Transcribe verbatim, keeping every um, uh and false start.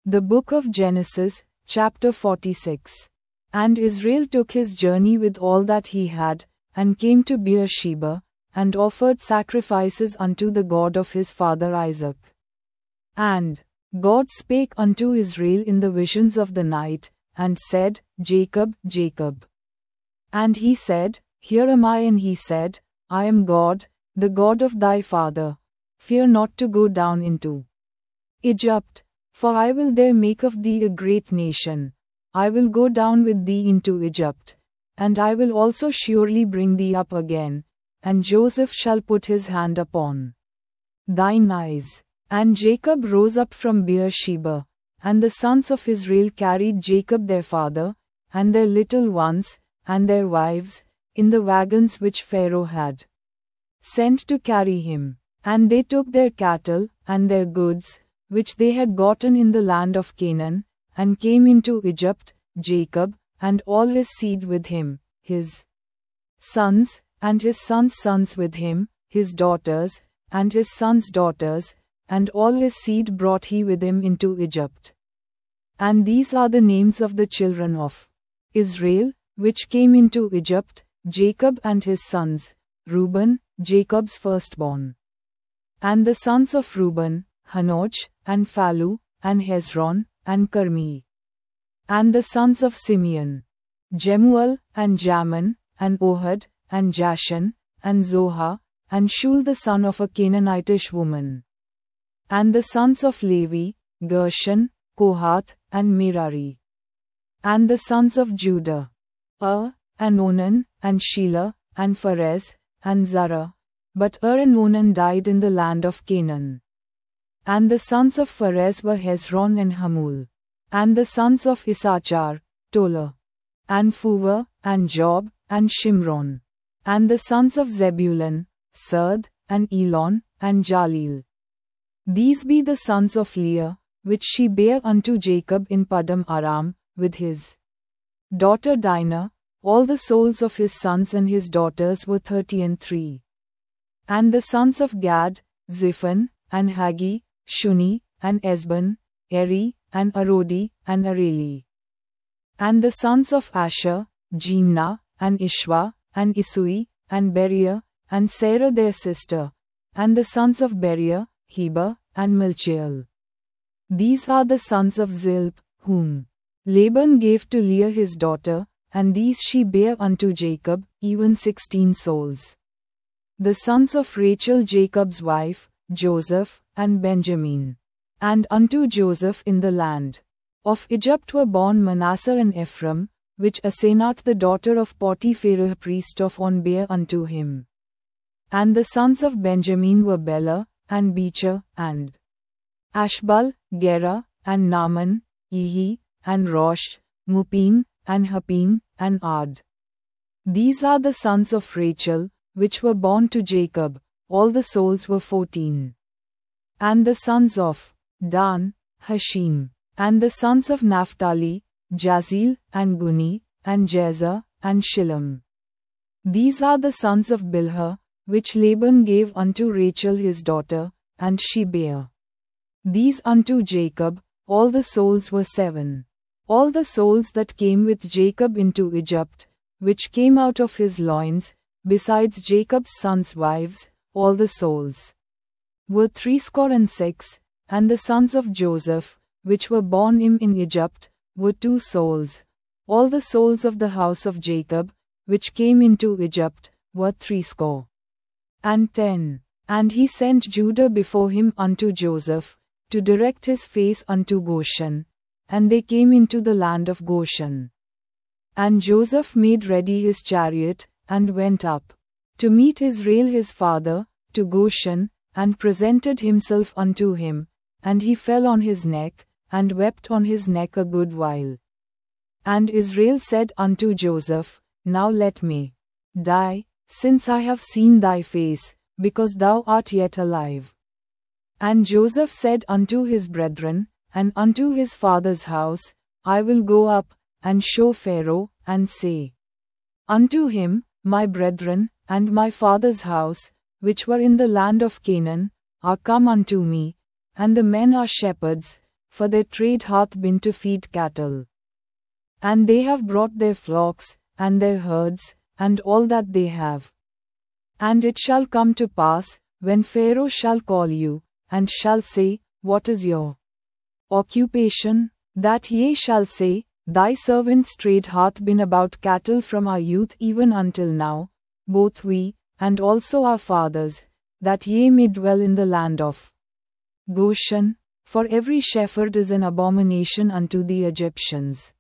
The book of Genesis, chapter forty-six. And Israel took his journey with all that he had, and came to Beersheba, and offered sacrifices unto the God of his father Isaac. And God spake unto Israel in the visions of the night, and said, Jacob, Jacob. And he said, Here am I. And he said, I am God, the God of thy father. Fear not to go down into Egypt, for I will there make of thee a great nation. I will go down with thee into Egypt, and I will also surely bring thee up again, and Joseph shall put his hand upon thine eyes. And Jacob rose up from Beersheba, and the sons of Israel carried Jacob their father, and their little ones, and their wives, in the wagons which Pharaoh had sent to carry him. And they took their cattle, and their goods, which they had gotten in the land of Canaan, and came into Egypt, Jacob, and all his seed with him, his sons, and his sons' sons with him, his daughters, and his sons' daughters, and all his seed brought he with him into Egypt. And these are the names of the children of Israel, which came into Egypt, Jacob and his sons, Reuben, Jacob's firstborn. And the sons of Reuben, Hanoch, and Phallu, and Hezron, and Carmi. And the sons of Simeon, Jemuel, and Jamin, and Ohad, and Jashan, and Zohar, and Shul the son of a Canaanitish woman. And the sons of Levi, Gershon, Kohath, and Merari. And the sons of Judah, Er, and Onan, and Shelah, and Pharez, and Zara. But Er and Onan died in the land of Canaan. And the sons of Pharez were Hezron and Hamul. And the sons of Issachar, Tola, and Phuva, and Job, and Shimron. And the sons of Zebulun, Serd, and Elon, and Jalil. These be the sons of Leah, which she bare unto Jacob in Padam Aram, with his daughter Dinah. All the souls of his sons and his daughters were thirty and three. And the sons of Gad, Ziphon, and Haggi, Shuni, and Esban, Eri, and Arodi, and Areli. And the sons of Asher, Jimna, and Ishwa, and Isui, and Beriah, and Sarah their sister. And the sons of Beriah, Heber, and Milchiel. These are the sons of Zilp, whom Laban gave to Leah his daughter, and these she bare unto Jacob, even sixteen souls. The sons of Rachel Jacob's wife, Joseph, and Benjamin. And unto Joseph in the land of Egypt were born Manasseh and Ephraim, which Asenath the daughter of Potipharah priest of On bare unto him. And the sons of Benjamin were Bela, and Becher, and Ashbal, Gera, and Naaman, Ehi, and Rosh, Mupim, and Hapim, and Ard. These are the sons of Rachel, which were born to Jacob. All the souls were fourteen. And the sons of Dan, Hashim. And the sons of Naphtali, Jazil, and Guni, and Jezer, and Shillem. These are the sons of Bilhah, which Laban gave unto Rachel his daughter, and she bare these unto Jacob. All the souls were seven. All the souls that came with Jacob into Egypt, which came out of his loins, besides Jacob's sons' wives, all the souls were threescore and six. And the sons of Joseph, which were born him in Egypt, were two souls. All the souls of the house of Jacob, which came into Egypt, were threescore and ten. And he sent Judah before him unto Joseph, to direct his face unto Goshen. And they came into the land of Goshen. And Joseph made ready his chariot, and went up to meet Israel his father, to Goshen, and presented himself unto him. And he fell on his neck, and wept on his neck a good while. And Israel said unto Joseph, Now let me die, since I have seen thy face, because thou art yet alive. And Joseph said unto his brethren, and unto his father's house, I will go up, and show Pharaoh, and say unto him, My brethren, and my father's house, which were in the land of Canaan, are come unto me, and the men are shepherds, for their trade hath been to feed cattle. And they have brought their flocks, and their herds, and all that they have. And it shall come to pass, when Pharaoh shall call you, and shall say, What is your occupation? That ye shall say, Thy servant's trade hath been about cattle from our youth even until now, both we, and also our fathers, that ye may dwell in the land of Goshen, for every shepherd is an abomination unto the Egyptians.